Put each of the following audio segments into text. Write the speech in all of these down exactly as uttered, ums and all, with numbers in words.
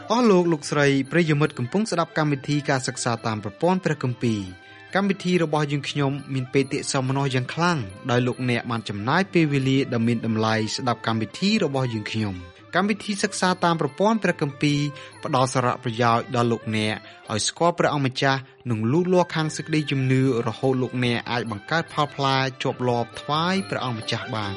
អស់លោកលោកស្រីប្រិយមិត្តកំពុងស្ដាប់កម្មវិធីការសិក្សាតាមប្រព័ន្ធព្រះគម្ពីរកម្មវិធីរបស់យើងខ្ញុំមានបេតិសោមនស្សយ៉ាងខ្លាំងដោយលោកអ្នកបានចំណាយពេលវេលាដ៏មានតម្លៃស្ដាប់កម្មវិធីរបស់យើងខ្ញុំកម្មវិធីសិក្សាតាមប្រព័ន្ធព្រះគម្ពីរផ្ដល់សារៈប្រយោជន៍ដល់លោកអ្នកឲ្យស្គាល់ព្រះអង្គម្ចាស់និងលូតលាស់ខាងសេចក្តីជំនឿរហូតលោកអ្នកអាចបង្កើតផលផ្លែជាប់លាប់ថ្វាយព្រះអង្គម្ចាស់បាន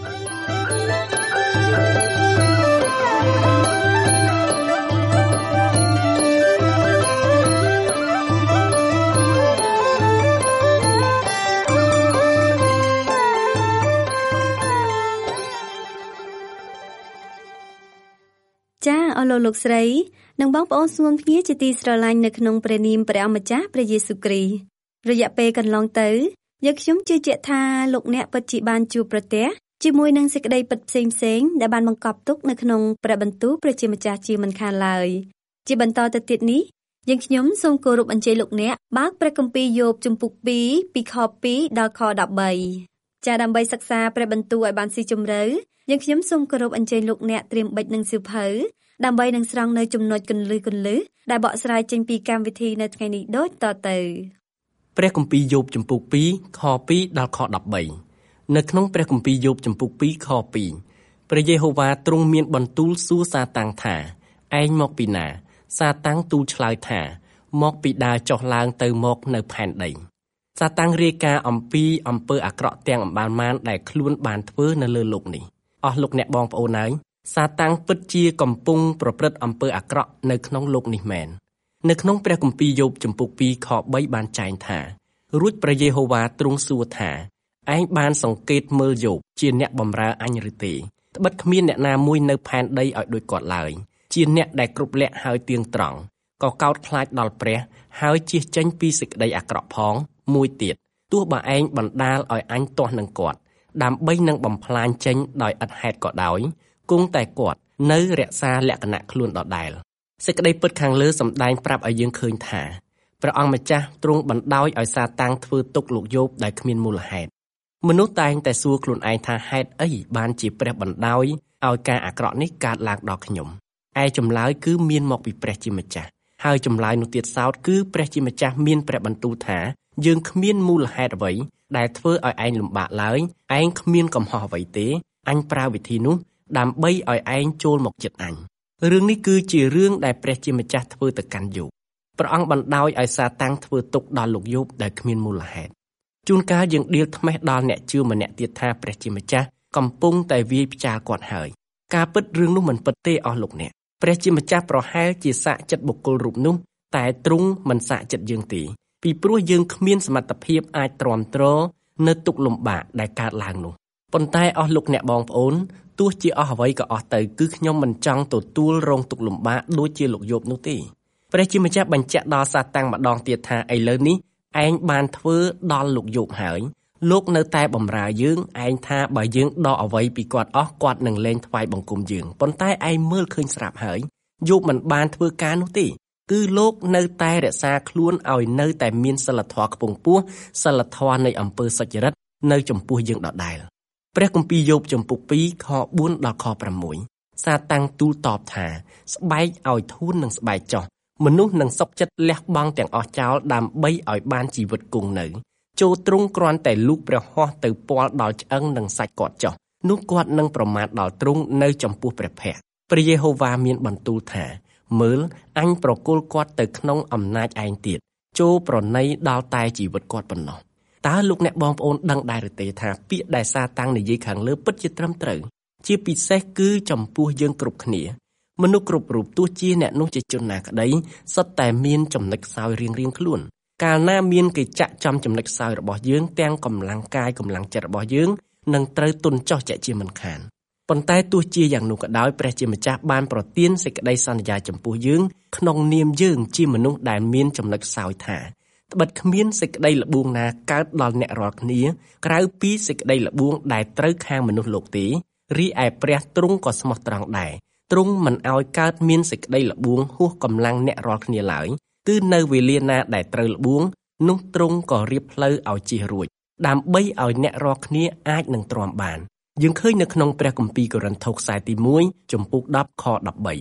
ចាអស់លោកលោកស្រីនិងបងប្អូនស្ងួនភ្ងាជាទីស្រឡាញ់នៅក្នុងព្រះនាមព្រះអម្ចាស់ព្រះយេស៊ូវគ្រីស្ទរយៈពេលកន្លងទៅយើងខ្ញុំជឿជាក់ថាលោកអ្នកពិតជាបានជួបប្រទះជាមួយនឹងសេចក្តីពិតផ្សេងផ្សេងដែលបានបង្កប់ទុកនៅក្នុងព្រះបន្ទូលព្រះជាម្ចាស់ជាមិនខានឡើយជាបន្តទៅទៀតនេះយើងខ្ញុំសូមគោរពអញ្ជើញលោកអ្នកបើកព្រះគម្ពីរយោបជំពូកពីរពីខពីរដល់ខដប់បីចាដើម្បីសិក្សាព្រះបន្ទូលឲ្យបានស៊ីជម្រៅយើងខ្ញុំសូមគោរពអញ្ជើញលោកអ្នកត្រៀមបិចនឹងសៀវភៅដើម្បីនឹងស្រង់នៅចំណុចគន្លឹះគន្លឹះដែលបកស្រាយចេញពីកម្មវិធីនៅថ្ងៃនេះដូចតទៅព្រះគម្ពីរយោបជំពូកពីរខពីរដល់ខដប់បីនៅក្នុងព្រះគម្ពីរយោបជំពូកពីរខពីរព្រះយេហូវ៉ាទ្រង់មានបន្ទូលសួរសាតាំងថាឯងមកពីណាសាតាំងទូលឆ្លើយថាមកពីដើរចុះឡើងទៅមកនៅផែនដីសាតាំងរាយការណ៍អំពីអំពើអាក្រក់ទាំងអម្បាលម៉ានដែលខ្លួនបានធ្វើនៅលើលោកនេះអស់លោកអ្នកបងប្អូនហើយសាតាំងពិតជាកំពុងប្រព្រឹត្តអំពើអាក្រក់នៅក្នុងលោកនេះមែននៅក្នុងព្រះគម្ពីរយោបជំពូកពីរខបីបានចែងថារួចព្រះយេហូវ៉ាទ្រង់សួរថាឯងបានសង្កេតមើលយោបជាអ្នកបម្រើអញឬទេត្បិតគ្មានអ្នកណាមួយនៅផែនដីឲ្យដូចគាត់ឡើយជាអ្នកដែលគ្រប់លក្ខហើយទៀងត្រង់ក៏កោតខ្លាចដល់ព្រះហើយជៀសចេញពីសេចក្តីអាក្រក់ផងមួយទៀតទោះបើឯងបណ្ដាលឲ្យអញទាស់នឹងគាត់ដើម្បីនឹងបំផ្លាញចេញដោយឥតហេតុក៏ដោយគង់តែគាត់នៅរក្សាលក្ខណៈខ្លួនដដែលសេចក្តីពិតខាងលើសម្ដែងប្រាប់ឲ្យយើងឃើញថាព្រះអង្គម្ចាស់ទ្រង់បណ្ដោយឲ្យសាតាំងធ្វើទុកលោកយោបដែលគ្មានមូលហេតុមនុស្សតែងតែសួរខ្លួនឯងថាហេតុអីបានជាព្រះបណ្ដោយឲ្យការអាក្រក់នេះកើតឡើងដល់ខ្ញុំឯចម្លើយគឺមានមកពីព្រះជាម្ចាស់ហើយចម្លើយនោះទៀតសោតគឺព្រះជាម្ចាស់មានព្រះបន្ទូលថាយើងគ្មានមូលហេតុអ្វីដែលធ្វើឲ្យឯងលំបាកឡើយឯងគ្មានកំហុសអ្វីទេអញប្រើវិធីនោះដើម្បីឲ្យឯងចូលមកចិត្តអញរឿងនេះគឺជារឿងដែលព្រះជាម្ចាស់ធ្វើទៅកាន់យោបព្រះអង្គបណ្ដោយឲ្យសាតាំងធ្វើទុកដល់លោកយោបដែលគ្មានមូលហេតុជួនកាលយើងដៀលថ្មេះដល់អ្នកជឿម្នាក់ទៀតថាព្រះជាម្ចាស់កំពុងតែវាយផ្ចាលគាត់ហើយការពិតរឿងនោះមិនពិតទេអស់លោកអ្នកព្រះជាម្ចាស់ប្រហែលជាសាកចិត្តបុគ្គលរូបនោះតែទ្រង់មិនសាកចិត្តយើងទេពីព្រោះយើងគ្មានសមត្ថភាពអាចទ្រាំទ្រនៅទុក្ខលំបាកដែលកើតឡើងនោះប៉ុន្តែអស់លោកអ្នកបងប្អូនទោះជាអស់អ្វីក៏អស់ទៅគឺខ្ញុំមិនចង់ទទួលរងទុក្ខលំបាកដូចជាលោកយោបនោះទេព្រះជាម្ចាស់បញ្ជាក់ដល់សាតាំងម្ដងទៀតថាឥឡូវនេះឯងបានធ្វើដល់លោកយោបហើយលោកនៅតែបម្រើយើងឯងថាបើយើងដកអ្វីពីគាត់អស់គាត់នឹងលែងថ្វាយបង្គំយើងប៉ុន្តែឯងមើលឃើញស្រាប់ហើយយោបមិនបានធ្វើការនោះទេគឺលោកនៅតែរក្សាខ្លួនឲ្យនៅតែមានសិលធម៌ខ្ពង់ខ្ពស់សិលធម៌នៃអំពើសុចរិតនៅចំពោះយើងដដែលព្រះគម្ពីរយោបជំពូកពីរខបួនដល់ខប្រាំមួយសាតាំងទូលតបថាស្បែកឲ្យធូននឹងស្បែកចុះមនុស្សនឹងសុខចិត្តលះបង់ទាំងអស់ចោលដើម្បីឲ្យបានជីវិតគង់នៅចូលទ្រង់គ្រាន់តែលូកព្រះហស្ថទៅពាល់ដល់ឆ្អឹងនិងសាច់គាត់ចុះនោះគាត់នឹងប្រមាថដល់ទ្រង់នៅចំពោះព្រះភ័ក្ត្រព្រះយេហូវ៉ាមានបន្ទូលថាមើលអញប្រគល់គាត់ទៅក្នុងអំណាចឯងទៀតចូលប្រណីដល់តែជីវិតគាត់ប៉ុណ្ណោះតើលោកអ្នកបងប្អូនដឹងដែរឬទេថាពាក្យដែលសាតាំងនិយាយខាងលើពិតជាត្រឹមត្រូវជាពិសេសគឺចំពោះយើងគ្រប់គ្នាមនុស្សគ្រប់រូបទោះជាអ្នកនោះជាជនណាក្តីសុទ្ធតែមានចំណុចខ្សោយរៀងៗខ្លួនកាលណាមានគេចាក់ចំចំណុចខ្សោយរបស់យើងទាំងកម្លាំងកាយកម្លាំងចិត្តរបស់យើងនឹងត្រូវទន់ចោះជាក់ជាមិនខានប៉ុន្តែទោះជាយ៉ាងនោះក៏ដោយព្រះជាម្ចាស់បានប្រទានសេចក្តីសន្យាចំពោះយើងក្នុងនាមយើងជាមនុស្សដែលមានចំណុចខ្សោយថាត្បិតគ្មានសេចក្តីល្បួងណាកើតដល់អ្នករាល់គ្នាក្រៅពីសេចក្តីល្បួងដែលត្រូវខាងមនុស្សលោកទេរីឯព្រះទ្រង់ក៏ស្មោះត្រង់ដែរទ្រង់មិនឲ្យកើតមានសេចក្តីល្បួងហួសកម្លាំងអ្នករាល់គ្នាឡើយគឺនៅវេលាណាដែលត្រូវល្បួងនោះទ្រង់ក៏រៀបផ្លូវឲ្យជិះរួចដើម្បីឲ្យអ្នករាល់គ្នាអាចនឹងទ្រាំបានយើងឃើញនៅក្នុងព្រះគម្ពីរកូរិនថូសខ្សែទីមួយចំពុកដប់ខដប់បី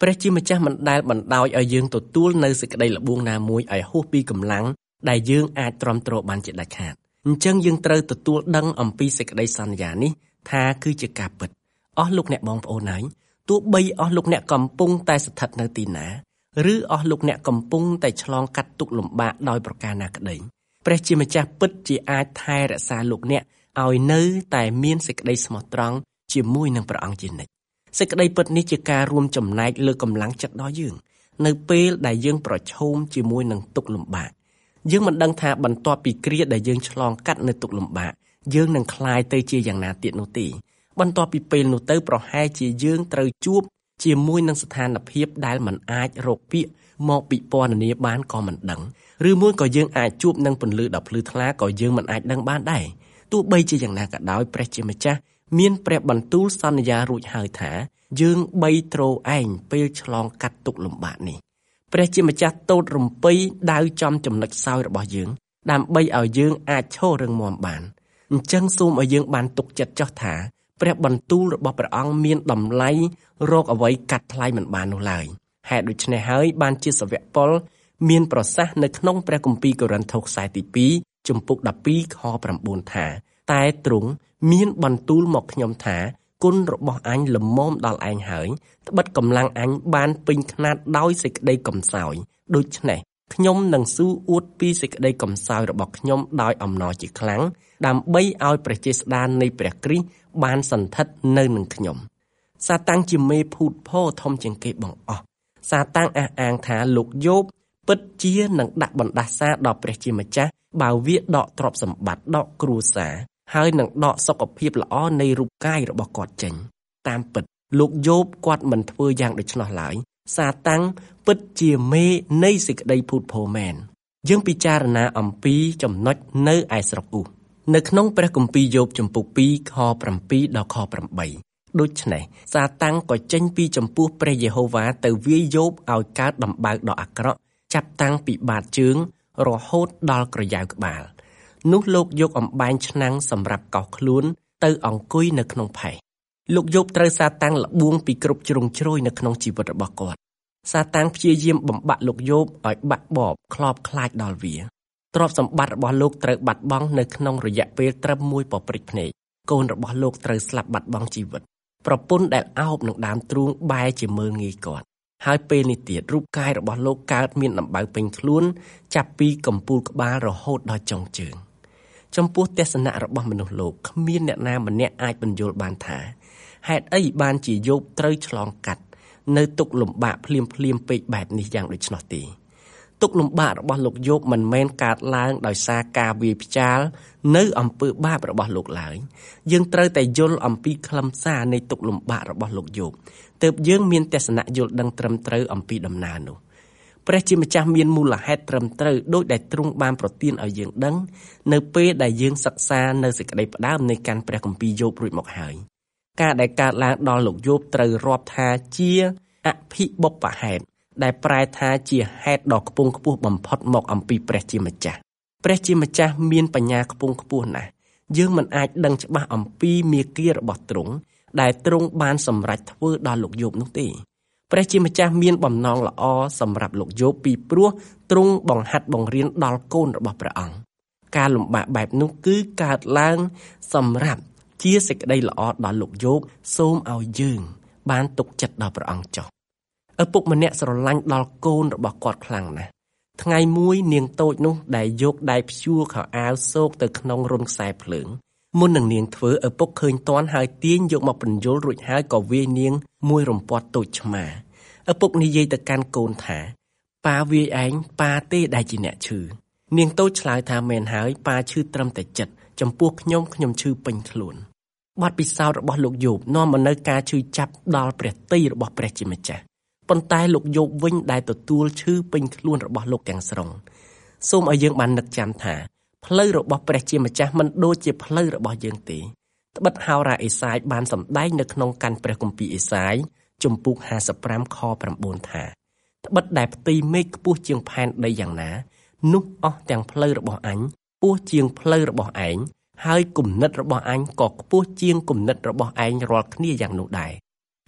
ព្រះជាម្ចាស់មិនដែលបណ្ដោយឲ្យយើងទទួលនៅសេចក្តីល្បួងណាមួយឲ្យហួសពីកម្លាំងដែលយើងអាចទ្រាំទ្របានជាដាច់ខាតអញ្ចឹងយើងត្រូវទទួលដឹងអំពីសេចក្តីសន្យានេះថាគឺជាការពិតអស់លោកអ្នកបងប្អូនហើយទោះបីអស់លោកអ្នកកំពុងតែស្ថិតនៅទីណាឬអស់លោកអ្នកកំពុងតែឆ្លងកាត់ទុក្ខលំបាកដោយប្រការណាក្តីព្រះជាម្ចាស់ពិតជាអាចថែរក្សាលោកអ្នកឲ្យនៅតែមានសេចក្តីស្មោះត្រង់ជាមួយនឹងព្រះអង្គជានិច្ចសេចក្តីពិតនេះជាការរួមចំណែកលើកម្លាំងចិត្តដល់យើងនៅពេលដែលយើងប្រឈមជាមួយនឹងទុក្ខលំបាកយើងមិនដឹងថាបន្ទាប់ពីគ្រាដែលយើងឆ្លងកាត់នៅទុក្ខលំបាកយើងនឹងคลายទៅជាយ៉ាងណាទៀតនោះទេបន្ទាប់ពីពេលនោះទៅប្រហែលជាយើងត្រូវជួបជាមួយនឹងស្ថានភាពដែលមិនអាចរកពាក្យមកពិពណ៌នាបានក៏មិនដឹងឬមួយក៏យើងអាចជួបនឹងពន្លឺដ៏ភ្លឺថ្លាក៏យើងមិនអាចដឹងបានដែរទោះបីជាយ៉ាងណាក៏ដោយព្រះជាម្ចាស់មានព្រះបន្ទូលសន្យារួចហើយថាយើងបីទ្រឯងពេលឆ្លងកាត់ទុក្ខលំបាកនេះព្រះជាម្ចាស់តូតរំពៃដាវចំចំណុចខ្សោយរបស់យើងដើម្បីឲ្យយើងអាចឈររឹងមាំបានអញ្ចឹងសូមឲ្យយើងបានទុកចិត្តចុះថាព្រះបន្ទូលរបស់ព្រះអង្គមានតម្លៃរកអ្វីកាត់ថ្លៃមិនបាននោះឡើយហេតុដូច្នេះហើយបានជាសាវកប៉ុលមានប្រសាសន៍នៅក្នុងព្រះគម្ពីរកូរិនថូសខ្សែទីពីរជំពូកដប់ពីរខប្រាំបួនថាតែទ្រង់មានបន្ទូលមកខ្ញុំថាគុណរបស់អញល្មមដល់ឯងហើយត្បិតកម្លាំងអញបានពេញខ្នាតដោយសេចក្តីកំសោយដូច្នេះខ្ញុំនឹងស៊ូអួតពីសេចក្តីកំសោយរបស់ខ្ញុំដោយអំណរជាខ្លាំងដើម្បីឲ្យព្រះចេស្តានៃព្រះគ្រីស្ទបានសន្ធិដ្ឋនៅនឹងខ្ញុំសាតាំងជាមេភូតភរធំជាងគេបង្អស់សាតាំងអះអាងថាលោកយោបពិតជានឹងដាក់បណ្ដាសាដល់ព្រះជាម្ចាស់បើវាដកទ្រព្យសម្បត្តិដកគ្រួសារហើយនឹងដកសុខភាពល្អនៃរូបកាយរបស់គាត់ចេញតាមពិតលោកយោបគាត់មិនធ្វើយ៉ាងដូច្នោះឡើយសាតាំងពិតជាមេនៃសេចក្តីភូតភរមែនយើងពិចារណាអំពីចំណុចនៅឯស្រុកអ៊ូនៅក្នុងព្រះគម្ពីរយោបជំពូកពីរខប្រាំពីរដល់ខប្រាំបីដូច្នេះសាតាំងក៏ចេញពីចំពោះព្រះយេហូវ៉ាទៅវាយយោបឲ្យកើតដំបៅដ៏អាក្រក់ចាប់តាំងពីបាតជើងរហូតដល់ក្រយ៉ាវក្បាលនោះលោកយកអំបែងឆ្នាំងសម្រាប់កោសខ្លួនទៅអង្គុយនៅក្នុងផេះលោកយោបត្រូវសាតាំងលបួងពីគ្រប់ជ្រុងជ្រោយនៅក្នុងជីវិតរបស់គាត់សាតាំងព្យាយាមបំបាក់លោកយោបឲ្យបាក់បបខ្លោបខ្លាចដល់វាទ្រព្យសម្បត្តិរបស់លោកត្រូវបាត់បង់នៅក្នុងរយៈពេលត្រឹមមួយប៉ព្រិចភ្នែកកូនរបស់លោកត្រូវស្លាប់បាត់បង់ជីវិតប្រពន្ធដែលអោបនឹងដើមទ្រូងបែរជាមើលងាយគាត់ហើយពេលនេះទៀតរូបកាយរបស់លោកកើតមានដំបៅពេញខ្លួនចាប់ពីកំពូលក្បាលរហូតដល់ចុងជើងចំពោះទស្សនៈរបស់មនុស្សលោកគ្មានអ្នកណាម្នាក់អាចបញ្យល់បានថាហេតុអីបានជាយោបត្រូវឆ្លងកាត់នៅទុក្ខលំបាកភ្លាមភ្លាមពេកបែបនេះយ៉ាងដូច្នោះទេទុក្ខលំបាករបស់លោកយោបមិនមែនកើតឡើងដោយសារការវាយផ្ចាលនៅអំពើបាបរបស់លោកឡើយយើងត្រូវតែយល់អំពីខ្លឹមសារនៃទុក្ខលំបាករបស់លោកយោបទើបយើងមានទស្សនៈយល់ដឹងត្រឹមត្រូវអំពីដំណើរនោះព្រះជាម្ចាស់មានមូលហេតុត្រឹមត្រូវដោយដែលទ្រង់បានប្រទានឲ្យយើងដឹងនៅពេលដែលយើងសិក្សានៅសេចក្តីផ្ដើមនៃការព្រះគម្ពីរយោបរួចមកហើយការដែលកើតឡើងដល់លោកយោបត្រូវរាប់ថាជាអភិបុព្វហេតុដែលប្រែថាជាហេតុដ៏ខ្ពង់ខ្ពស់បំផុតមកអំពីព្រះជាម្ចាស់ព្រះជាម្ចាស់មានបញ្ញាខ្ពង់ខ្ពស់ណាស់យើងមិនអាចដឹងច្បាស់អំពីមាគ៌ារបស់ទ្រង់ដែលទ្រង់បានសម្រេចធ្វើដល់លោកយោបនោះទេព្រះជាម្ចាស់មានបំណងល្អសម្រាប់លោកយោបពីព្រោះទ្រង់បង្ហាត់បង្រៀនដល់កូនរបស់ព្រះអង្គការលំបាកបែបនោះគឺកើតឡើងសម្រាប់ជាសេចក្តីល្អដល់លោកយោបសូមឲ្យយើងបានទុកចិត្តដល់ព្រះអង្គចុះឪពុកម្នាក់ស្រឡាញ់ដល់កូនរបស់គាត់ខ្លាំងណាស់ថ្ងៃមួយនាងតូចនោះដែលយកដៃព្យួរខោអាវសោកទៅក្នុងរន្ធខ្សែភ្លើងមុននឹងនាងធ្វើឪពុកឃើញតាន់ហើយទាញយកមកបញ្យលរួចហើយក៏វាយនាងមួយរំពាត់តូចឆ្មាឪពុកនិយាយទៅកាន់កូនថាប៉ាវាយឯងប៉ាទេដែលជាអ្នកឈឺនាងតូចឆ្លើយថាមែនហើយប៉ាឈឺត្រឹមតែចិត្តចំពោះខ្ញុំខ្ញុំឈឺពេញខ្លួនបទពិសោធន៍របស់លោកយោបនាំមកនូវការឈឺចាប់ដល់ព្រះទ័យរបស់ព្រះជាម្ចាស់ប៉ុន្តែលោកយោបវិញដែលទទួលឈឺពេញខ្លួនរបស់លោកទាំងស្រុងសូមឲ្យយើងបាននឹកចាំថាផ្លូវរបស់ព្រះជាម្ចាស់មិនដូចជាផ្លូវរបស់យើងទេត្បិតហោរាអេសាយបានសម្ដែងនៅក្នុងកាន់ព្រះគម្ពីរអេសាយជំពូកហាសិបប្រាំខប្រាំបួនថាត្បិតដែលផ្ទៃមេឃខ្ពស់ជាងផែនដីយ៉ាងណានោះអស់ទាំងផ្លូវរបស់អញខ្ពស់ជាងផ្លូវរបស់ឯងហើយគំនិតរបស់អញក៏ខ្ពស់ជាងគំនិតរបស់ឯងរាល់គ្នាយ៉ាងនោះដែរ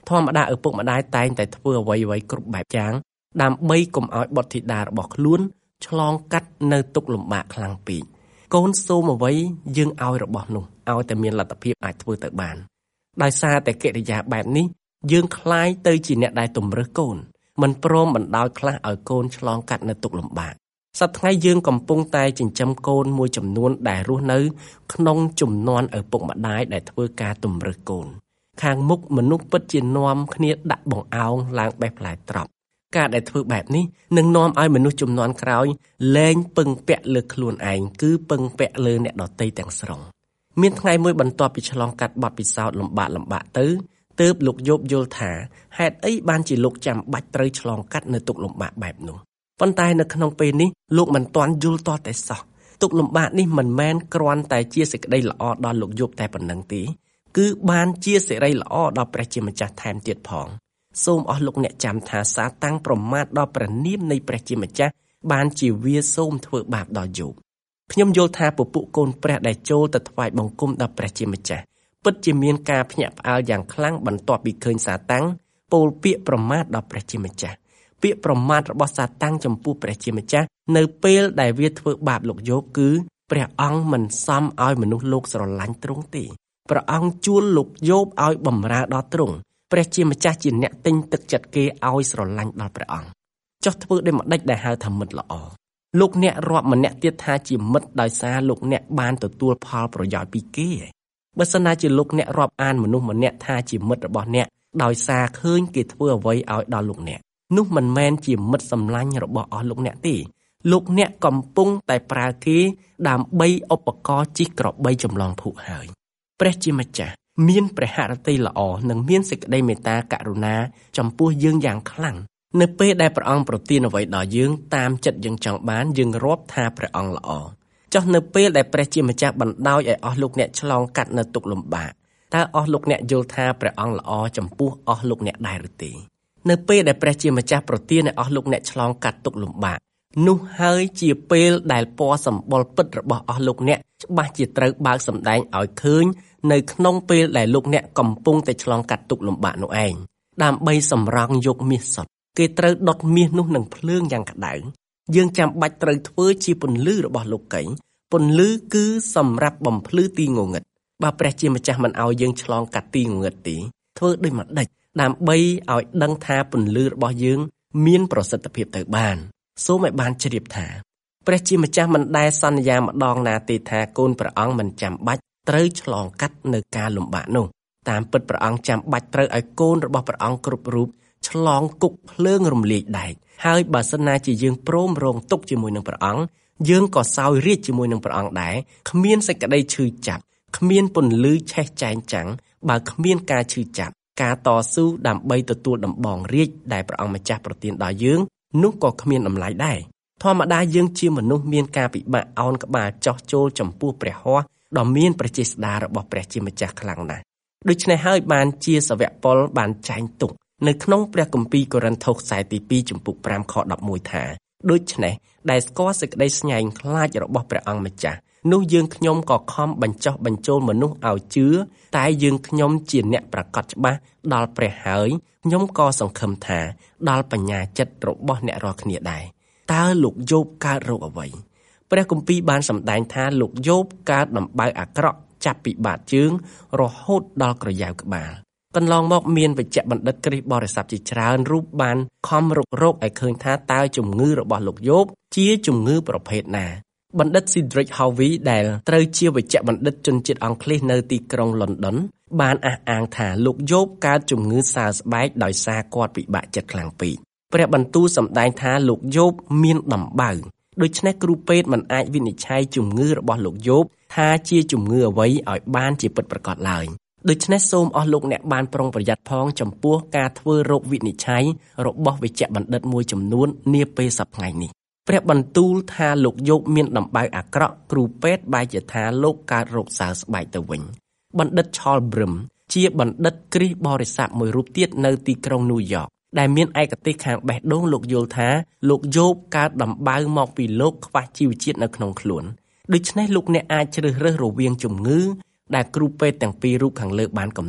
ធម្មតាឪពុកម្ដាយតែងតែធ្វើអ្វីៗគ្រប់បែបយ៉ាងដើម្បីកុំឲ្យបុត្រធីតារបស់ខ្លួនឆ្លងកាត់នៅទុក្ខលំបាកខ្លាំងពេកកូនសូមអ្វីយើងឲ្យរបស់នោះឲ្យតែមានលទ្ធភាពអាចធ្វើទៅបានដោយសារតែកិរិយាបែបនេះយើងคล้ายទៅជាអ្នកដែលទំរើសកូនមិនព្រមបណ្ដោយខ្លះឲ្យកូនឆ្លងកាត់នៅទុក្ខលំបាកសប្តាហ៍ថ្ងៃយើងកំពុងតែចិញ្ចឹមកូនមួយចំនួនដែលរស់នៅក្នុងជំនាន់ឪពុកម្ដាយដែលធ្វើការទំរើសកូនខាងមុខមនុស្សពិតជានាំគ្នាដាក់បង្អោងឡើងបេះផ្លែត្រប់ការដែលធ្វើបែបនេះនឹងនាំឲ្យមនុស្សជំនាន់ក្រោយលែងពឹងពាក់លើខ្លួនឯងគឺពឹងពាក់លើអ្នកដទៃទាំងស្រុងមានថ្ងៃមួយបន្ទាប់ពីឆ្លងកាត់បទពិសោធន៍លំបាកលំបាកទៅទើបលោកយោបយល់ថាហេតុអីបានជាលោកចាំបាច់ត្រូវឆ្លងកាត់នៅទុក្ខលំបាកបែបនោះប៉ុន្តែនៅក្នុងពេលនេះលោកមិនទាន់យល់ទាល់តែសោះទុក្ខលំបាកនេះមិនមែនគ្រាន់តែជាសេចក្តីល្អដល់លោកយោបតែប៉ុណ្្នឹងទេគឺបានជាសេរីល្អដល់ព្រះជាម្ចាស់ថែមទៀតផងសូមអស់លោកអ្នកចាំថាសាតាំងប្រមាថដល់ព្រះនាមនៃព្រះជាម្ចាស់បានជាវាសូមធ្វើបាបដល់យោបខ្ញុំយល់ថាពពួកកូនព្រះដែលចូលទៅថ្វាយបង្គំដល់ព្រះជាម្ចាស់ពិតជាមានការភ្ញាក់ផ្អើលយ៉ាងខ្លាំងបន្ទាប់ពីឃើញសាតាំងពោលពាក្យប្រមាថដល់ព្រះជាម្ចាស់ពាក្យប្រមាថរបស់សាតាំងចំពោះព្រះជាម្ចាស់នៅពេលដែលវាធ្វើបាបលោកយោបគឺព្រះអង្គមិនសមឲ្យមនុស្សលោកស្រឡាញ់ទ្រង់ទេព្រះអង្គជួលលោកយោបឲ្យបម្រើដល់ទ្រង់ព្រះជាម្ចាស់ជាអ្នកទិញទឹកចិត្តគេឲ្យស្រឡាញ់ដល់ព្រះអង្គចុះធ្វើដូចម្ដេចដែលហៅថាមិត្តល្អលោកអ្នករាប់ម្នាក់ទៀតថាជាមិត្តដោយសារលោកអ្នកបានទទួលផលប្រយោជន៍ពីគេបើសិនណាជាលោកអ្នករាប់អានមនុស្សម្នាក់ថាជាមិត្តរបស់អ្នកដោយសារឃើញគេធ្វើអ្វីឲ្យដល់លោកអ្នកនោះមិនមែនជាមិត្តសម្លាញ់របស់អស់លោកអ្នកទេលោកអ្នកកំពុងតែប្រើគេដើម្បីឧបករណ៍ជិះក្របីចម្លងភក់ហើយព្រះជាម្ចាស់មានព្រះហឫទ័យល្អនិងមានសេចក្តីមេត្តាករុណាចំពោះយើងយ៉ាងខ្លាំងនៅពេលដែលព្រះអង្គប្រទានអ្វីដល់យើងតាមចិត្តយើងចង់បានយើងរាប់ថាព្រះអង្គល្អចុះនៅពេលដែលព្រះជាម្ចាស់បណ្ដោយឲ្យអស់លោកអ្នកឆ្លងកាត់នៅទុក្ខលំបាកតើអស់លោកអ្នកយល់ថាព្រះអង្គល្អចំពោះអស់លោកអ្នកដែរឬទេនៅពេលដែលព្រះជាម្ចាស់ប្រទានឲ្យអស់លោកអ្នកឆ្លងកាត់ទុក្ខលំបាកនោះហើយជាពេលដែលពណ៌សម្បុរពិតរបស់អស់លោកអ្នកច្បាស់ជាត្រូវបើកសម្ដែងឲ្យឃើញនៅក្នុងពេលដែលលោកអ្នកកំពុងតែឆ្លងកាត់ទុក្ខលំបាកនោះឯងដើម្បីសម្រង់យកមាសសុទ្ធគេត្រូវដុតមាសនោះនឹងភ្លើងយ៉ាងក្តៅយើងចាំបាច់ត្រូវធ្វើជាពន្លឺរបស់លោកីពន្លឺគឺសម្រាប់បំភ្លឺទីងងឹតបើព្រះជាម្ចាស់មិនឲ្យយើងឆ្លងកាត់ទីងងឹតទេធ្វើដូចម្ដេចដើម្បីឲ្យដឹងថាពន្លឺរបស់យើងមានប្រសិទ្ធភាពទៅបានសូមឲ្យបានជ្រាបថាព្រះជាម្ចាស់មិនដែលសន្យាម្ដងណាទេថាកូនព្រះអង្គមិនចាំបាច់ត្រូវឆ្លងកាត់នៅការលំបាកនោះតាមពិតព្រះអង្គចាំបាច់ត្រូវឲ្យកូនរបស់ព្រះអង្គគ្រប់រូបឆ្លងគុកភ្លើងរំលាយដែកហើយបើសិនណាជាយើងព្រមរងទុក្ខជាមួយនឹងព្រះអង្គយើងក៏សោយរាជ្យជាមួយនឹងព្រះអង្គដែរគ្មានសេចក្តីឈឺចាប់គ្មានពន្លឺឆេះចែងចាំងបើគ្មានការឈឺចាប់ការតស៊ូដើម្បីទទួលដំបងរាជ្យដែលព្រះអង្គម្ចាស់ប្រទានដល់យើងនោះក៏គ្មានតម្លៃដែរធម្មតាយើងជាមនុស្សមានការពិបាកអោនក្បាលចោះចូលចំពោះព្រះហស្ថដ៏មានព្រះចេស្តារបស់ព្រះជាម្ចាស់ខ្លាំងណាស់ដូច្នេះហើយបានជាសាវកប៉ុលបានចែងទុកនៅក្នុងព្រះគម្ពីរកូរិនថូសខ្សែទីពីរចំពុកប្រាំខដប់មួយថាដូច្នេះដែលស្គាល់សេចក្តីស្ញែងខ្លាចរបស់ព្រះអង្គម្ចាស់នោះយើងខ្ញុំក៏ខំបញ្ចុះបញ្ចូលមនុស្សឲ្យជឿតែយើងខ្ញុំជាអ្នកប្រកាសច្បាស់ដល់ព្រះហើយខ្ញុំក៏សង្ឃឹមថាដល់បញ្ញាចិត្តរបស់អ្នករាល់គ្នាដែរតើលោកយោបកើតរោគអ្វីព្រះគម្ពីរបានសម្ដែងថាលោកយោបកើតដំបៅអាក្រក់ចាប់ពីបាតជើងរហូតដល់ក្រយ៉ៅក្បាលកន្លងមកមានវេជ្ជបណ្ឌិតគ្រីស្ទបរិស័ទជាច្រើនរូបបានខំរុករកឲ្យឃើញថាតើជំងឺរបស់លោកយោបជាជំងឺប្រភេទណាបណ្ឌិត Cedric Harvey ដែលត្រូវជាវេជ្ជបណ្ឌិតជនជាតិអង់គ្លេសនៅទីក្រុង London បានអះអាងថាលោកយោបកើតជំងឺសើស្បែកដោយសារគាត់ពិបាកចិត្តខ្លាំងពេកព្រះបន្ទូលសម្ដែងថាលោកយោបមានដំបៅដូច្នេះគ្រូពេទ្យមិនអាចវិនិច្ឆ័យជំងឺរបស់លោកយោបថាជាជំងឺអ្វីឲ្យបានជាពិតប្រាកដឡើយដូច្នេះសូមអស់លោកអ្នកបានប្រុងប្រយ័ត្នផងចំពោះការធ្វើរោគវិនិច្ឆ័យរបស់វេជ្ជបណ្ឌិតមួយចំនួននាពេលសប្តាហ៍នេះព្រះបន្ទូលថាលោកយោបមានដំបៅអាក្រក់គ្រូពេទ្យបែរជាថាលោកកើតរោគសើស្បែកទៅវិញបណ្ឌិត Charles Brim ជាបណ្ឌិតគ្រីស្ទបរិស័ទមួយរូបទៀតនៅទីក្រុង New York ដែលមានឯកទេសខាងបេះដូងលោកយល់ថាលោកយោបកើតដំបៅមកពីលោកខ្វះជីវជាតិនៅក្នុងខ្លួនដូច្នេះលោកអ្នកអាចជ្រើសរើសរវាងជំងឺដែលគ្រូពេទ្យទាំងពីររូបខាងលើបានកំណត់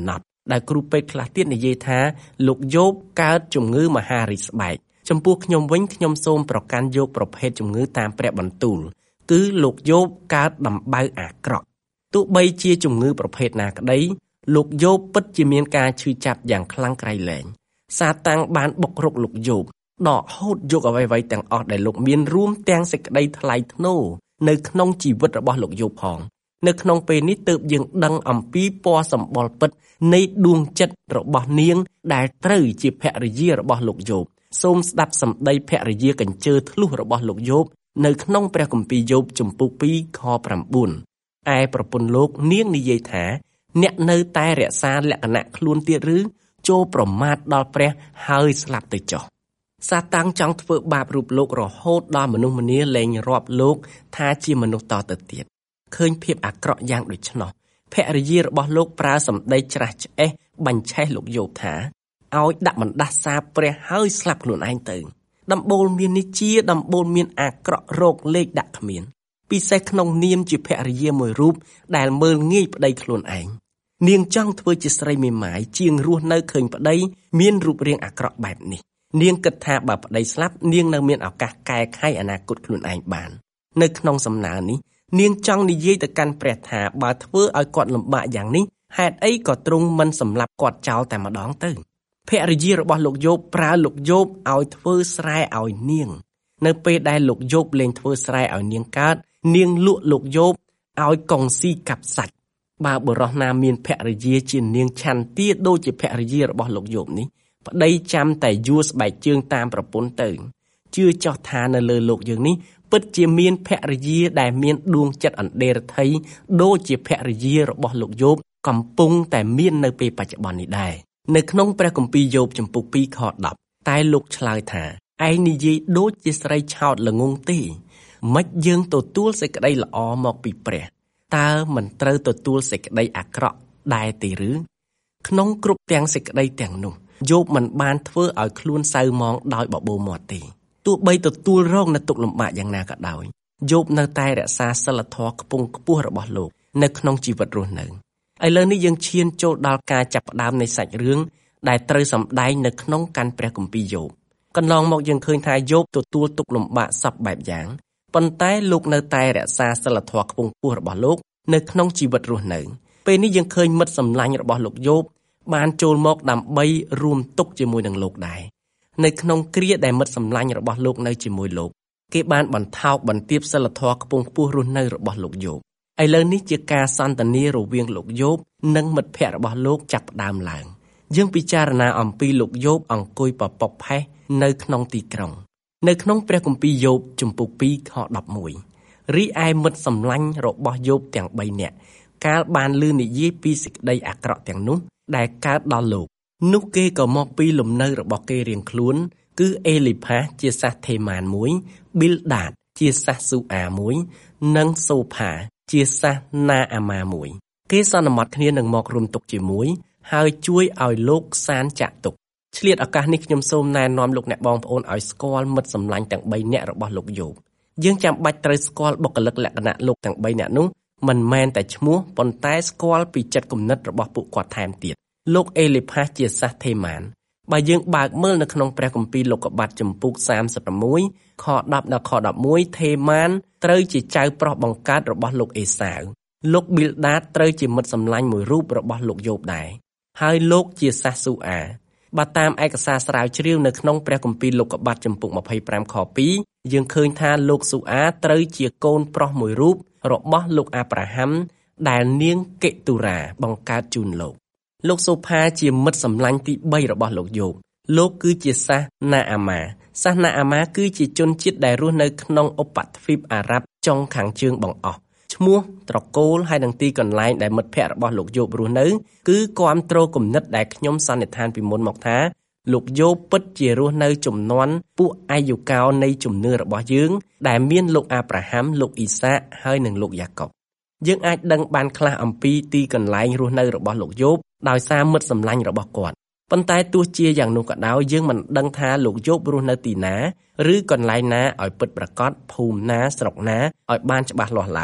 ដែលគ្រូពេទ្យខ្លះទៀតនិយាយថាលោកយោបកើតជំងឺមហារីកស្បែកចំពោះខ្ញុំវិញខ្ញុំសូមប្រកាន់យកប្រភេទជំងឺតាមព្រះបន្ទូលគឺលោកយោបកើតដំបៅអាក្រក់ទោះបីជាជំងឺប្រភេទណាក្តីលោកយោបពិតជាមានការឈឺចាប់យ៉ាងខ្លាំងក្រៃលែងសាតាំងបានបុករកលោកយោបដកហូតយកអ្វីៗទាំងអស់ដែលលោកមានរួមទាំងសេចក្តីថ្លៃថ្នូរនៅក្នុងជីវិតរបស់លោកយោបផងនៅក្នុងពេលនេះទើបយើងដឹងអំពីពណ៌សម្បុរពិតនៃដួងចិត្តរបស់នាងដែលត្រូវជាភរិយារបស់លោកយោបសូមស្ដាប់សម្ដីភរិយាកញ្ជើធ្លុះរបស់លោកយោបនៅក្នុងព្រះគម្ពីរយោបជំពូកពីរខប្រាំបួនឯប្រពន្ធលោកនាងនិយាយថាអ្នកនៅតែរក្សាលក្ខណៈខ្លួនទៀតឬចូលប្រមាថដល់ព្រះហើយស្លាប់ទៅចុះសាតាំងចង់ធ្វើបាបរូបលោករហូតដល់មនុស្សម្នាលែងរាប់លោកថាជាមនុស្សតទៅទៀតឃើញភាពអាក្រក់យ៉ាងដូច្នោះភរិយារបស់លោកប្រើសម្ដីច្រាស់ឆ្អេះបញ្ឆេះលោកយោបថាឲ្យដាក់បណ្ដាសាព្រះហើយស្លាប់ខ្លួនឯងទៅដំបូលមាននេះជាដំបូលមានអាក្រក់រោគលេខដាក់គ្មានពិសេសក្នុងនាមជាភរិយាមួយរូបដែលមើលងាយប្តីខ្លួនឯងនាងចង់ធ្វើជាស្រីមេម៉ាយជាងរស់នៅឃើញប្តីមានរូបរាងអាក្រក់បែបនេះនាងគិតថាបើប្តីស្លាប់នាងនៅមានឱកាសកែខៃអនាគតខ្លួនឯងបាននៅក្នុងសំណើនេះនាងចង់និយាយទៅកាន់ព្រះថាបើធ្វើឲ្យគាត់លំបាកយ៉ាងនេះហេតុអីក៏ទ្រង់មិនសម្លាប់គាត់ចោលតែម្ដងទៅភរិយារបស់លោកយោបប្រើលោកយោបឲ្យធ្វើស្រែឲ្យនាងនៅពេលដែលលោកយោបលែងធ្វើស្រែឲ្យនាងកើតនាងលក់លោកយោបឲ្យកុងស៊ីកាប់សាច់បើបុរសណាមានភរិយាជានាងឆន្ទាដូចជាភរិយារបស់លោកយោបនេះប្តីចាំតែយួរស្បែកជើងតាមប្រពន្ធទៅជឿចោះថានៅលើលោកយើងនេះពិតជាមានភរិយាដែលមានដួងចិត្តអណ្ដែរថៃដូចជាភរិយារបស់លោកយោបកំពុងតែមាននៅពេលបច្ចុប្បន្ននេះដែរនៅក្នុងព្រះគម្ពីរយោបជំពូកពីរខដប់តែលោកឆ្លើយថាឯងនិយាយដូចជាស្រីឆោតល្ងងទេម៉េចយើងទទួលសេចក្តីល្អមកពីព្រះតើមិនត្រូវទទួលសេចក្តីអាក្រក់ដែរទេឬក្នុងគ្រប់ទាំងសេចក្តីទាំងនោះយោបមិនបានធ្វើឲ្យខ្លួនសៅមងដោយបបោមាត់ទេទោះបីទទួលរងនូវទុក្ខលំបាកយ៉ាងណាក៏ដោយយោបនៅតែរក្សាសីលធម៌ខ្ពង់ខ្ពស់របស់លោកនៅក្នុងជីវិតរស់នៅឥឡូវនេះយើងឈានចូលដល់ការចាប់ផ្ដើមនៃសាច់រឿងដែលត្រូវសម្ដែងនៅក្នុងកាន់ព្រះគម្ពីរយោបកន្លងមកយើងឃើញថាយោបទទួលទុក្ខលំបាកសពបែបយ៉ាងប៉ុន្តែលោកនៅតែរក្សាសីលធម៌ខ្ពង់ខ្ពស់របស់លោកនៅក្នុងជីវិតរស់នៅពេលនេះយើងឃើញមិត្តសម្លាញ់របស់លោកយោបបានចូលមកដើម្បីរួមទុក្ខជាមួយនឹងលោកដែរនៅក្នុងគ្រាដែលមិត្តសម្លាញ់របស់លោកនៅជាមួយលោកគេបានបន្ថោកបន្ទាបសីលធម៌ខ្ពង់ខ្ពស់រស់នៅរបស់លោកយោបឥឡូវនេះជាការសន្ទនារវាងលោកយោបនិងមិត្តភ័ក្តិរបស់លោកចាប់ផ្ដើមឡើងយើងពិចារណាអំពីលោកយោបអង្គុយពពកផេះនៅក្នុងទីក្រុងនៅក្នុងព្រះគម្ពីរយោបជំពូកពីរខដប់មួយរីឯមិត្តសម្លាញ់របស់យោបទាំងបីនាក់កាលបានឮនិយាយពីសេចក្តីអាក្រក់ទាំងនោះដែលកើតដល់លោកនោះគេក៏មកពីលំនៅរបស់គេរៀងខ្លួនគឺអេលីផាសជាសាសថេម៉ានមួយប៊ីលដាតជាសាសស៊ូអាមួយនិងសូផាជាសាសណាអាម៉ាមួយគេសន្មតគ្នានឹងមករួមទុកជាមួយហើយជួយឲ្យលោកសានចាក់ទុកឆ្លៀតឱកាសនេះខ្ញុំសូមណែនាំលោកអ្នកបងប្អូនឲ្យស្គាល់មិត្តសម្លាញ់ទាំងបីនាក់របស់លោកយោបយើងចាំបាច់ត្រូវស្គាល់បុគ្គលិកលក្ខណៈលោកទាំងបីនាក់នោះមិនមែនតែឈ្មោះប៉ុន្តែស្គាល់ពីចិត្តគំនិតរបស់ពួកគាត់ថែមទៀតលោកអេលីផាសជាសាសថេម៉ានបើយើងបើកមើលនៅក្នុងព្រះគម្ពីរលោកុបាទជំពូកសាមសិប៦ខដប់ដល់ខដប់មួយថេម៉ានត្រូវជាចៅប្រុសបង្កើតរបស់លោកអេសាវលោកប៊ីលដាតត្រូវជាមិត្តសម្លាញ់មួយរូបរបស់លោកយោបដែរហើយលោកជាសាសស៊ូអាបើតាមឯកសារស្រាវជ្រាវនៅក្នុងព្រះគម្ពីរលោកុបាទជំពូកម្ភៃប្រាំខពីរយើងឃើញថាលោកស៊ូអាត្រូវជាកូនប្រុសមួយរូបរបស់លោកអាប់រ៉ាហាំដែលនាងកេទូរ៉ាបង្កើតជូនលោកលោកសូផាជាមិត្តសម្លាញ់ទីបីរបស់លោកយោបលោកគឺជាសាសណាអាម៉ាសាសណាអាម៉ាគឺជាជនជាតិដែលរស់នៅក្នុងឧបទ្វីបអារ៉ាប់ចុងខាងជើងបង្អស់ឈ្មោះត្រកូលហើយនឹងទីកន្លែងដែលមិត្តភ័ក្តិរបស់លោកយោបរស់នៅគឺគាំទ្រគំនិតដែលខ្ញុំសន្និដ្ឋានពីមុនមកថាលោកយោបពិតជារស់នៅជំនាន់ពួកអាយុកោនៃជំនឿរបស់យើងដែលមានលោកអាប់រ៉ាហាំលោកអ៊ីសាកហើយនិងលោកយ៉ាកុបយើងអាចដឹងបានខ្លះអំពីទីកន្លែងរស់នៅរបស់លោកយោបដោយសារមិត្តសម្លាញ់របស់គាត់ប៉ុន្តែទោះជាយ៉ាងនោះក៏ដោយយើងមិនដឹងថាលោកយោបរស់នៅទីណាឬកន្លែងណាឲ្យពិតប្រាកដភូមិណាស្រុកណាឲ្យបានច្បាស់លាស់ឡើយ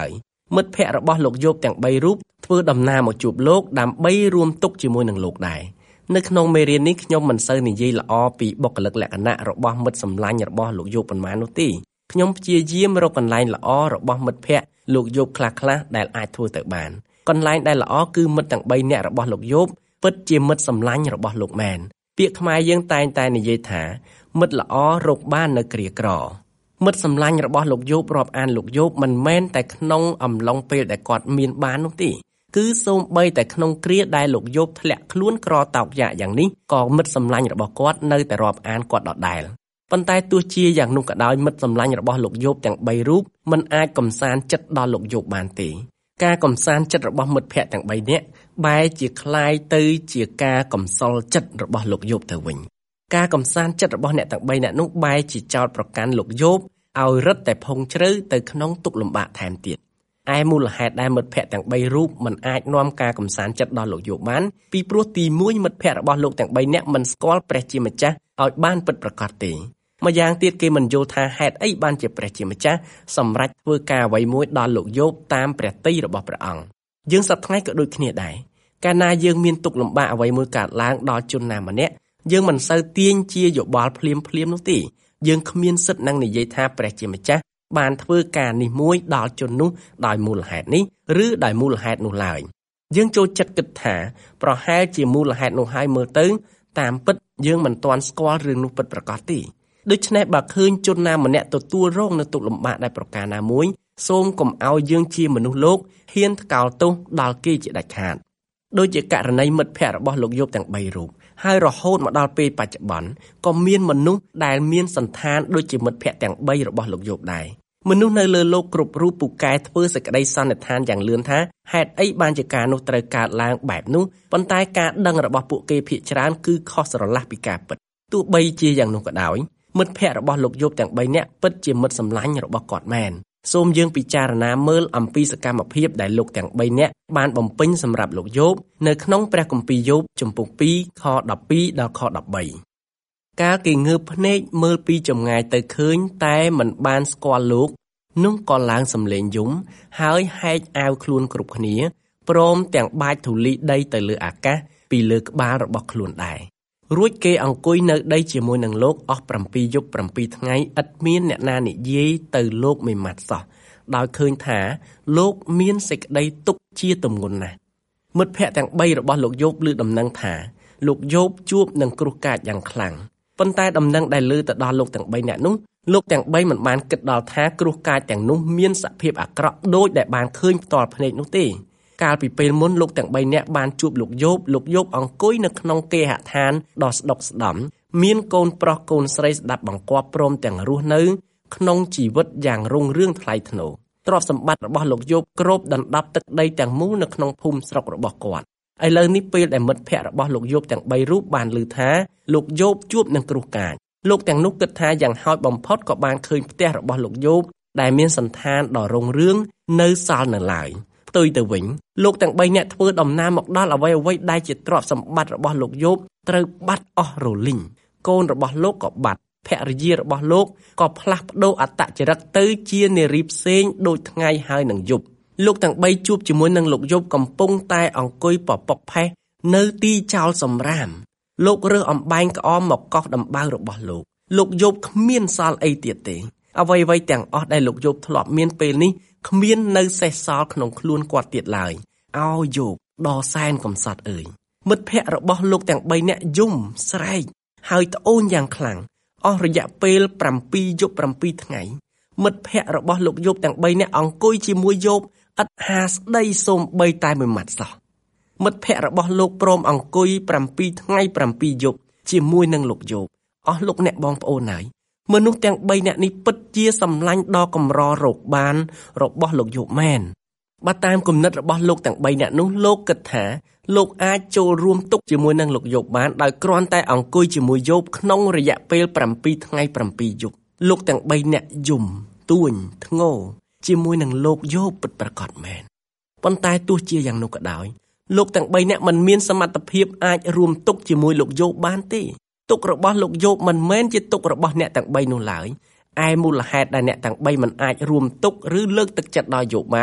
មិត្តភ័ក្តិរបស់លោកយោបទាំងបីរូបធ្វើដំណើរមកជួបលោកដើម្បីរួមទុកជាមួយនឹងលោកដែរនៅក្នុងមេរៀននេះខ្ញុំមិនសូវនិយាយល្អពីបុគ្គលិកលក្ខណៈរបស់មិត្តសម្លាញ់របស់លោកយោបប៉ុន្មាននោះទេខ្ញុំព្យាយាមរកកន្លែងល្អរបស់មិត្តភ័ក្តិលោកយោបខ្លះៗដែលអាចធ្វើទៅបានកន្លែងដែលល្អគឺមិត្តទាំងបីនាក់របស់លោកយោបពិតជាមិត្តសម្លាញ់របស់លោកមែនពាក្យខ្មែរយើងតែងតែនិយាយថាមិត្តល្អរកបាននៅគ្រាក្រមិត្តសម្លាញ់របស់លោកយោបរាប់អានលោកយោបមិនមែនតែក្នុងអំឡុងពេលដែលគាត់មានបាននោះទេគឺសូម្បីតែក្នុងគ្រាដែលលោកយោបធ្លាក់ខ្លួនក្រតោកយ៉ាកយ៉ាងនេះក៏មិត្តសម្លាញ់របស់គាត់នៅតែរាប់អានគាត់ដដែលប៉ុន្តែទោះជាយ៉ាងនោះក៏ដោយមិត្តសម្លាញ់របស់លោកយោបទាំងបីរូបមិនអាចកំសាន្តចិត្តដល់លោកយោបបានទេការកំសាន្តចិត្តរបស់មិត្តភ័ក្តិទាំងបីនាក់បែរជាคล้ายទៅជាការកំសល់ចិត្តរបស់លោកយោបទៅវិញការកំសាន្តចិត្តរបស់អ្នកទាំងបីនាក់នោះបែរជាចោទប្រកាន់លោកយោបឲ្យរឹតតែផុងជ្រៅទៅក្នុងទុក្ខលំបាកថែមទៀតឯមូលហេតុដែលមិត្តភ័ក្តិទាំងបីរូបមិនអាចនាំការកំសាន្តចិត្តដល់លោកយោបបានពីព្រោះទីមួយមិត្តភ័ក្តិរបស់លោកទាំងបីនាក់មិនស្គាល់ព្រះជាម្ចាស់ឲ្យបានពិតប្រាកដទេម្យ៉ាងទៀតគេមិនយល់ថាហេតុអីបានជាព្រះជាម្ចាស់សម្រេចធ្វើការអ្វីមួយដល់លោកយោបតាមព្រះទ័យរបស់ព្រះអង្គយើងសប្តាហ៍ថ្ងៃក៏ដូចគ្នាដែរកាលណាយើងមានទុក្ខលំបាកអ្វីមួយកើតឡើងដល់ជនណាម្នាក់យើងមិនសូវទាញជាយោបល់ភ្លាមភ្លាមនោះទេយើងគ្មានសិទ្ធិនឹងនិយាយថាព្រះជាម្ចាស់បានធ្វើការនេះមួយដល់ជននោះដោយមូលហេតុនេះឬដោយមូលហេតុនោះឡើយយើងចូលចិត្តគិតថាប្រហែលជាមូលហេតុនោះហើយមើលទៅតាមពិតយើងមិនទាន់ស្គាល់រឿងនោះពិតប្រាកដទេដូច្នេះបើឃើញជនណាម្នាក់ទទួលរងនូវទុក្ខលំបាកដោយប្រការណាមួយសូមកុំឲ្យយើងជាមនុស្សលោកហ៊ានថ្កោលទោសដល់គេជាដាច់ខាតដូចជាករណីមិត្តភ័ក្តិរបស់លោកយោបទាំងបីរូបហើយរហូតមកដល់ពេលបច្ចុប្បន្នក៏មានមនុស្សដែលមានសន្តានដូចជាមិត្តភ័ក្តិទាំងបីរបស់លោកយោបដែរមនុស្សនៅលើโลกគ្រប់រូបពូកែធ្វើសេចក្តីសន្និដ្ឋានយ៉ាងលឿនថាហេតុអីបានជាការនោះត្រូវកើតឡើងបែបនោះប៉ុន្តែការដឹងរបស់ពួកគេភាគច្រើនគឺខុសស្រឡះពីការពិតទោះបីជាយ៉ាងនោះក៏ដោយមិត្តភ័ក្តិរបស់លោកយោបទាំងបីនាក់ពិតជាមិត្តសម្លាញ់របស់គាត់មែនសូមយើងពិចារណាមើលអំពីសកម្មភាពដែលលោកទាំងបីនាក់បានបំពេញសម្រាប់លោកយោបនៅក្នុងព្រះគម្ពីរយោបជំពូកពីរខដប់ពីរដល់ខដប់បីកាលគេងើបភ្នែកមើលពីចម្ងាយទៅឃើញតែមិនបានស្គាល់លោកនោះក៏ឡើងសំឡេងយំហើយហែកអាវខ្លួនគ្រប់គ្នាព្រមទាំងបាចធូលីដីទៅលើអាកាសពីលើក្បាលរបស់ខ្លួនដែររួចគេអង្គុយនៅដីជាមួយនឹងលោកអស់7យប់7ថ្ងៃឥតមានអ្នកណានិយាយទៅលោកមួយម៉ាត់សោះដោយឃើញថាលោកមានសេចក្តីទុក្ខជាទម្ងន់ណាស់មិត្តភ័ក្តិទាំងបីរបស់លោកយោបឮដំណឹងថាលោកយោបជួបនឹងគ្រោះកាចយ៉ាងខ្លាំងប៉ុន្តែដំណឹងដែលឮទៅដល់លោកទាំងបីនាក់នោះលោកទាំងបីមិនបានគិតដល់ថាគ្រោះកាចទាំងនោះមានសភាពអាក្រក់ដូចដែលបានឃើញផ្ទាល់ភ្នែកនោះទេកាលពីពេលមុនលោកទាំងបីនាក់បានជួបលោកយោបលោកយោបអង្គុយនៅក្នុងគេហដ្ឋានដ៏ស្ដុកស្ដំមានកូនប្រុសកូនស្រីស្ដាប់បង្គាប់ព្រមទាំងរស់នៅក្នុងជីវិតយ៉ាងរុងរឿងថ្លៃថ្នូរទ្រព្យសម្បត្តិរបស់លោកយោបគ្របដណ្ដប់ទឹកដីទាំងមូលនៅក្នុងភូមិស្រុករបស់គាត់ឥឡូវនេះពេលដែលមិត្តភ័ក្តិរបស់លោកយោបទាំងបីរូបបានឮថាលោកយោបជួបនឹងគ្រោះកាចលោកទាំងនោះគិតថាយ៉ាងហោចបំផុតក៏បានឃើញផ្ទះរបស់លោកយោបដែលមានសន្តានដ៏រុងរឿងនៅសល់នៅឡើយផ្ទុយទៅវិញលោកទាំងបីនាក់ធ្វើដំណើរមកដល់អ្វីអ្វីដែលជាទ្រព្យសម្បត្តិរបស់លោកយោបត្រូវបាត់អស់រលីងកូនរបស់លោកក៏បាត់ភរិយារបស់លោកក៏ផ្លាស់ប្ដូរអត្តចរិតទៅជានារីផ្សេងដូចថ្ងៃហើយនឹងយប់លោកទាំងបីជួបជាមួយនឹងលោកយោបកំពុងតែអង្គុយពពកផេះនៅទីចោលសម្រាមលោករើសអំបែងក្អមមកកោសដំបៅរបស់លោកលោកយោបគ្មានសល់អីទៀតទេអ្វីអ្វីទាំងអស់ដែលលោកយោបធ្លាប់មានពេលនេះគ្មាននៅសេសសល់ក្នុងខ្លួនគាត់ទៀតឡើយអោយោបដ៏សែនកំសត់អើយមិត្តភ័ក្តិរបស់លោកទាំងបីនាក់យំស្រែកហើយត្អូញយ៉ាងខ្លាំងអស់រយៈពេល7យប់7ថ្ងៃមិត្តភ័ក្តិរបស់លោកយោបទាំងបីនាក់អង្គុយជាមួយយោបឥតហាស្ដីសូម្បីតែមួយម៉ាត់សោះមិត្តភ័ក្តិរបស់លោកព្រមអង្គុយ7ថ្ងៃ7យប់ជាមួយនឹងលោកយោបអស់លោកអ្នកបងប្អូនហើយមនុស្សទាំងបីនាក់នេះពិតជាសម្លាញ់ដ៏កម្ររកបានរបស់លោកយោបមែនបើតាមគំនិតរបស់លោកទាំងបីនាក់នោះលោកគិតថាលោកអាចចូលរួមទុកជាមួយនឹងលោកយោបបានដោយគ្រាន់តែអង្គុយជាមួយយោបក្នុងរយៈពេល7ថ្ងៃ7យប់លោកទាំងបីនាក់យំទួញធ្ងរជាមួយនឹងលោកយោបពិតប្រាកដមែនប៉ុន្តែទោះជាយ៉ាងនោះក៏ដោយលោកទាំងបីនាក់មិនមានសមត្ថភាពអាចរួមទុកជាមួយលោកយោបបានទេទុករបស់លោកយោបមិនមែនជាទុករបស់អ្នកទាំងបីនោះឡើយឯមូលហេតុដែលអ្នកទាំងបីមិនអាចរួមទុកឬលើកទឹកចិត្តដល់យោបបាន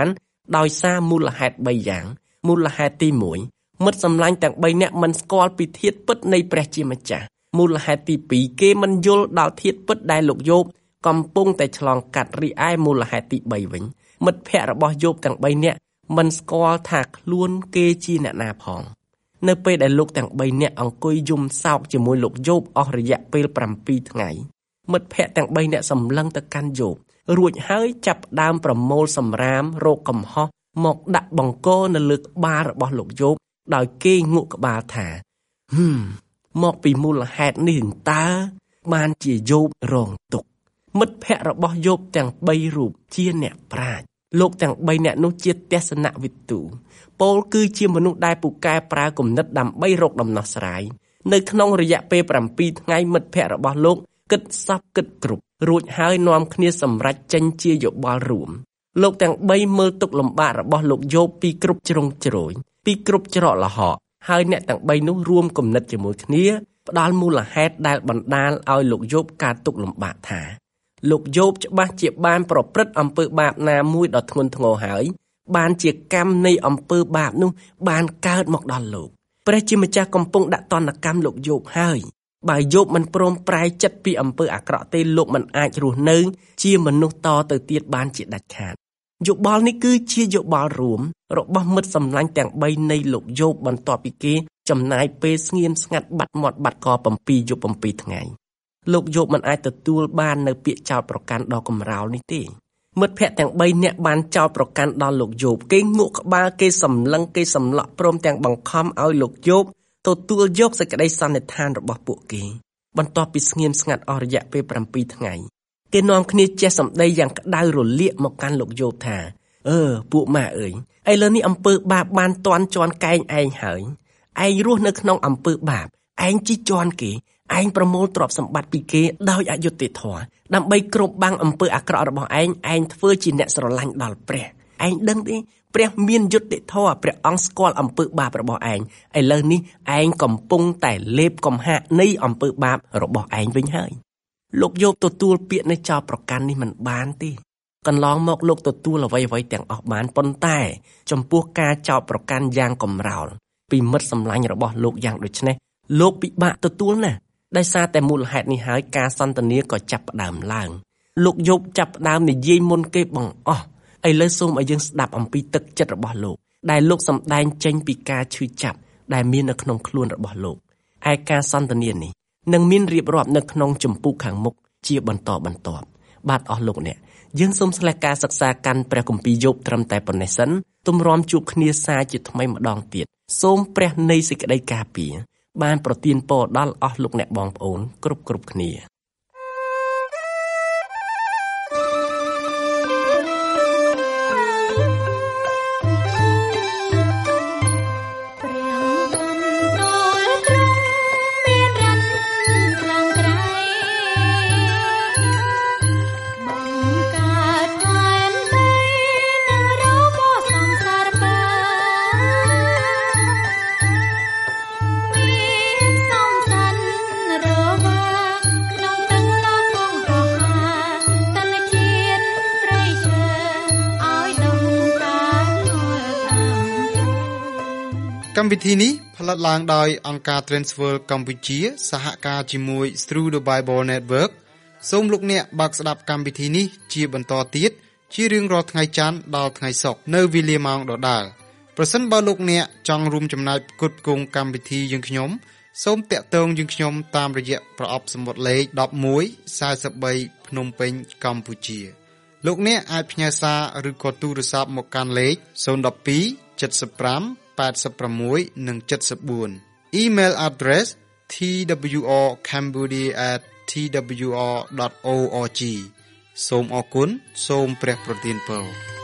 ដោយសារមូលហេតុបីយ៉ាងមូលហេតុទីមួយមិត្តសម្លាញ់ទាំងបីនាក់មិនស្គាល់ពីធាតុពិតនៃព្រះជាម្ចាស់មូលហេតុទីពីរគេមិនយល់ដល់ធាតុពិតដែលលោកយោបកំពុងតែឆ្លងកាត់រីឯមូលហេតុទីបីវិញមិត្តភ័ក្តិរបស់យោបទាំងបីនាក់មិនស្គាល់ថាខ្លួនគេជាអ្នកណាផងនៅពេលដែលលោកទាំងបីនាក់អង្គុយយំសោកជាមួយលោកយោបអស់រយៈពេលប្រាំពីរថ្ងៃមិត្តភ័ក្តិទាំងបីនាក់សម្លឹងទៅកាន់យោបរួចហើយចាប់ផ្ដើមប្រមូលសម្រាមរោគកំហុសមកដាក់បង្គោលនៅលើក្បាលរបស់លោកយោបដោយគេងក់ក្បាលថាហឹមមកពីមូលហេតុនេះតើបានជាយោបរងទុក្ខមិត្តភ័ក្តិរបស់យោបទាំងបីរូបជាអ្នកប្រាជ្ញលោកទាំងបីនាក់នោះជាទស្សនវិទូពោលគឺជាមនុស្សដែលពូកែប្រើគំនិតដើម្បីរកដំណោះស្រាយនៅក្នុងរយៈពេលប្រាំពីរថ្ងៃមិត្តភ័ក្តិរបស់លោកគិតសពគិតគ្រប់រួចហើយនាំគ្នាសម្រេចចេញជាយោបល់រួមលោកទាំងបីមើលទុក្ខលំបាករបស់លោកយោបពីគ្រប់ជ្រុងជ្រោយពីគ្រប់ច្រកល្ហកហើយអ្នកទាំងបីនោះរួមគំនិតជាមួយគ្នាផ្ដល់មូលហេតុដែលបណ្ដាលឲ្យលោកយោបកើតទុក្ខលំបាកថាលោកយោបច្បាស់ជាបានប្រព្រឹត្តអំពើបាបណាមួយដ៏ធ្ងន់ធ្ងរហើយបានជាកម្មនៃអំពើបាបនោះបានកើតមកដល់លោកព្រះជាម្ចាស់កំពុងដាក់ទណ្ឌកម្មលោកយោបហើយបើយោបមិនព្រមប្រែចិត្តពីអំពើអាក្រក់ទេលោកមិនអាចរស់នៅជាមនុស្សតទៅទៀតបានជាដាច់ខាតយោបល់នេះគឺជាយោបល់រួមរបស់មិត្តសម្លាញ់ទាំងបីនៃលោកយោបបន្ទាប់ពីគេចំណាយពេលស្ងៀមស្ងាត់បាត់មាត់បាត់កបំពីយប់បំពីថ្ងៃលោកយោបមិនអាចទទួលបាននៅពាក្យចោទប្រកាន់ដ៏កំរោលនេះទេមិត្តភ័ក្តិទាំងបីនាក់បានចោទប្រកាន់ដល់លោកយោបគេងក់ក្បាលគេសម្លឹងគេសម្លក់ព្រមទាំងបង្ខំឲ្យលោកយោបទទួលយកសេចក្តីសន្និដ្ឋានរបស់ពួកគេបន្ទាប់ពីស្ងៀមស្ងាត់អស់រយៈពេលប្រាំពីរថ្ងៃគេនាំគ្នាចេះសម្ដីយ៉ាងក្តៅរលាកមកកាន់លោកយោបថាអឺពួកម៉ាអើយឥឡូវនេះអំពើបាបបានទាន់ជន់កែងឯងហើយឯងរស់នៅក្នុងអំពើបាបឯងជិះជាន់គេឯងប្រមូលទ្រព្យសម្បត្តិពីគេដោយអយុត្តិធម៌ដើម្បីគ្របបាំងអំពើអាក្រក់របស់ឯងឯងធ្វើជាអ្នកស្រឡាញ់ដល់ព្រះឯងដឹងទេព្រះមានយុត្តិធម៌ព្រះអង្គស្គាល់អំពើបាបរបស់ឯងឥឡូវនេះឯងកំពុងតែលេបកំហាកនៃអំពើបាបរបស់ឯងវិញហើយលោកយោបទទួលពាក្យនៃចោទប្រកាន់នេះមិនបានទេកន្លងមកលោកទទួលអ្វីៗទាំងអស់បានប៉ុន្តែចំពោះការចោទប្រកាន់យ៉ាងកំរោលពីមិត្តសម្លាញ់របស់លោកយ៉ាងដូចនេះលោកពិបាកទទួលណាស់ដោយសារតែមូលហេតុនេះហើយការសន្ទនាក៏ចាប់ផ្ដើមឡើងលោកយោបចាប់ផ្ដើមនិយាយមុនគេបង្អស់ឥឡូវសូមឲ្យយើងស្ដាប់អំពីទឹកចិត្តរបស់លោកដែលលោកសម្ដែងចេញពីការឈឺចាប់ដែលមាននៅក្នុងខ្លួនរបស់លោកឯការសន្ទនានេះនឹងមានរៀបរាប់នៅក្នុងចម្ពោះខាងមុខជាបន្តបន្ទាប់បាទអស់លោកអ្នកយើងសូមស្លេះការសិក្សាកាន់ព្រះគម្ពីរយោបត្រឹមតែប៉ុណ្ណេះសិនទម្រាំជួបគ្នាសារជាថ្មីម្ដងទៀតសូមព្រះនៃសេចក្តីការពារបានប្រទានពរដល់អស់លោកអ្នកបងប្អូនគ្រប់គ្រប់គ្នាកម្មវិធីនេះផលិតឡើងដោយអង្គការ Transworld កម្ពុជាសហការជាមួយ Through the Bible Network សូមលោកអ្នកបើកស្ដាប់កម្មវិធីនេះជាបន្តទៀតជារៀងរាល់ថ្ងៃច័ន្ទដល់ថ្ងៃសុក្រនៅវេលាម៉ោងដដែលប្រសិនបើលោកអ្នកចង់រួមចំណែកផ្គត់ផ្គង់កម្មវិធីយើងខ្ញុំសូមតាក់ទងយើងខ្ញុំតាមរយៈប្រអប់សំបុត្រលេខដប់មួយ សែនបី ភ្នំពេញកម្ពុជាលោកអ្នកអាចផ្ញើសារឬក៏ទូរស័ព្ទមកកាន់លេខศูนย์ หนึ่ง สอง เจ็ด ห้า แปด หก និង เจ็ด สี่ Email address t w r cambodia at t w r dot org សូមអរគុណសូមព្រះប្រទានពរ